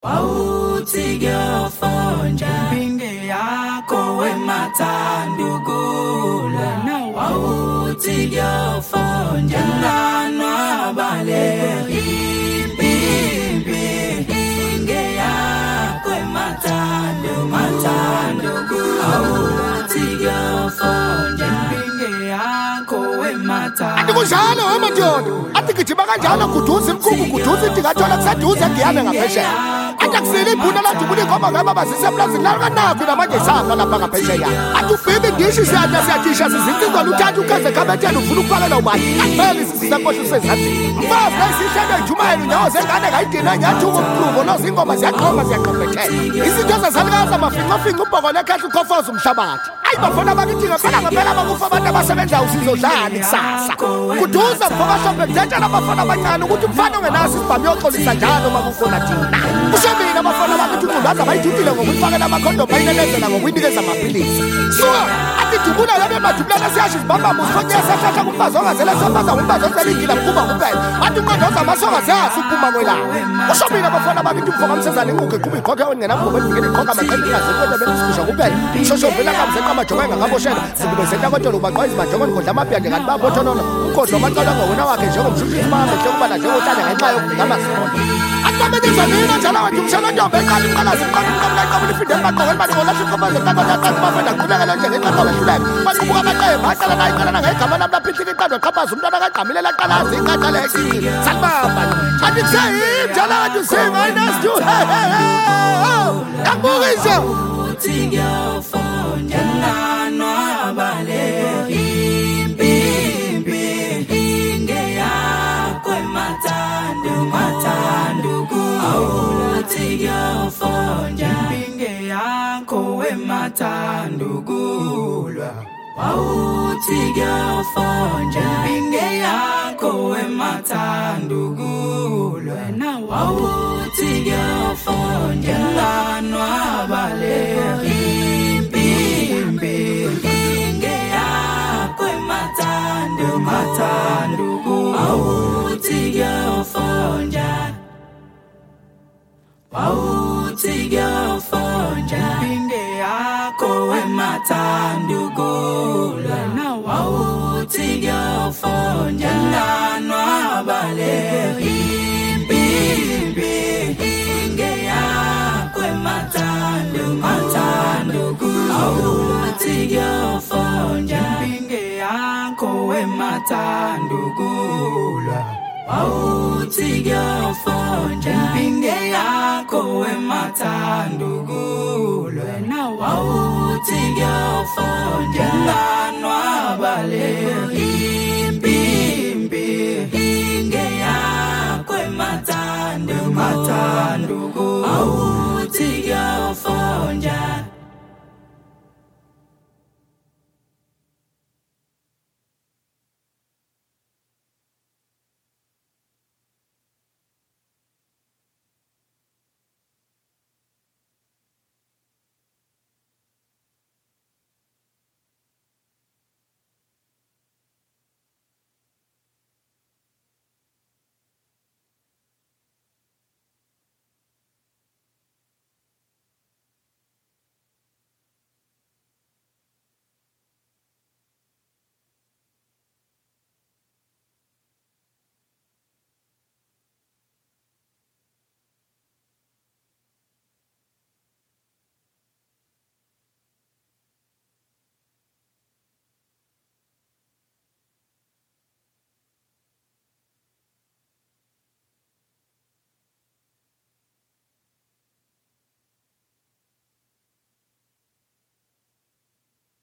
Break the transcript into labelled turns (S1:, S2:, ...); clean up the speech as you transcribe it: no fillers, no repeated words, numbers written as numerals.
S1: Wawutsigafonja Binge yako wematandukula Wawutsigafonja Nganwa baleri Binge yako wematandukula Wawutsigafonja Binge yako wematandukula
S2: Andikunjalo amadoda atigijima kanjalo kuduza imkuku kuduza indingathola kusaduza ngiyame ngaphesheya Akusile ibhuna la dubule ngoma ngaba basiseplazini nakanaphi namanje isanga lapha ngaphesheya athi ufike indishi siyana siyadisha sizinto uthatha ukaze kabethela ufuna ukubakela ubani apheli sisekohlo sezandleni mfazi layisihlelo ijumayelo nyawo zengane ngayidina nyathuma umqhubo nozingoma ziyaqhoma ziyaqhubethela izinto zezalikaza mafinqofinqa ubhoko lekhehla ukhofoza umhlabathi bafuna bakithi ngempela bakufa abantu abasebenza usizo dlani kusasa kuduza mfokahlombe kuthetshela abafana abancane ukuthi umfana ongenaso isibhamu yoxolisa njalo makufuna thina ushobile abafana bakithi unculaza bayithutile ngokuyifakela amakhondomu bayinelezela ngokuyinikeza amaphilisi suka athi dubula lebe madubulana siyasho izibamba musifonyesehlatha kumfazi ongazela sambaza ngumfazi oselingila mkuba kuphela athi unqondoza amasonga ziyasi uphuma kwelanga ushobile abafana bakithi umfoka msezane inquke iqhuba ikhokhe ongenamvubo endingeni ikhokha amaqela ingazekwenza benisikusha kuphela ushoshobela kamzeqama jokenga ngaboshela sikubesenta kodwa ubaqwa izimajongoni kodwa amapya nje kanti babothonono ukhodlo amacala ngowena wakhe njengomshishisi mahambe hlekuba njengohlala ngenxa yokungamasona akubamenza mina njalo wathi umshana ntombe eqala imqalazi iqala imqabula iqabula ifideli baqokeni baqolahle iqobazo ntaqonaqazi bafenda qhubekela njengexaxa behluleka baqubuka amaqembu aqala nayo iqala nangegama lami laphihlika iqando qhabaza umntwana kagqamile laqalazi iqaqa leqile salibamba athi kuseyim njalo wathi using I nice to yakubukisa
S1: Wawutsigafonja Nganwa baleri Binge yako wematandukula Wawutsigafonja Binge yako wematandukula Wawutsigafonja Binge yako wematandukula Wawutsigafonja Nganwa baleri Binge yako wematandukula Wawutsigafonja Binge yako wematandukula Wawutsigafonja Nganwa baleri Binge yako wematandukula Wawutsigafonja Binge yako wematandukula Wawutsigafonja Binge yako wematandukula Wawutsigafonja Nganwa baleri Binge yako wematandukula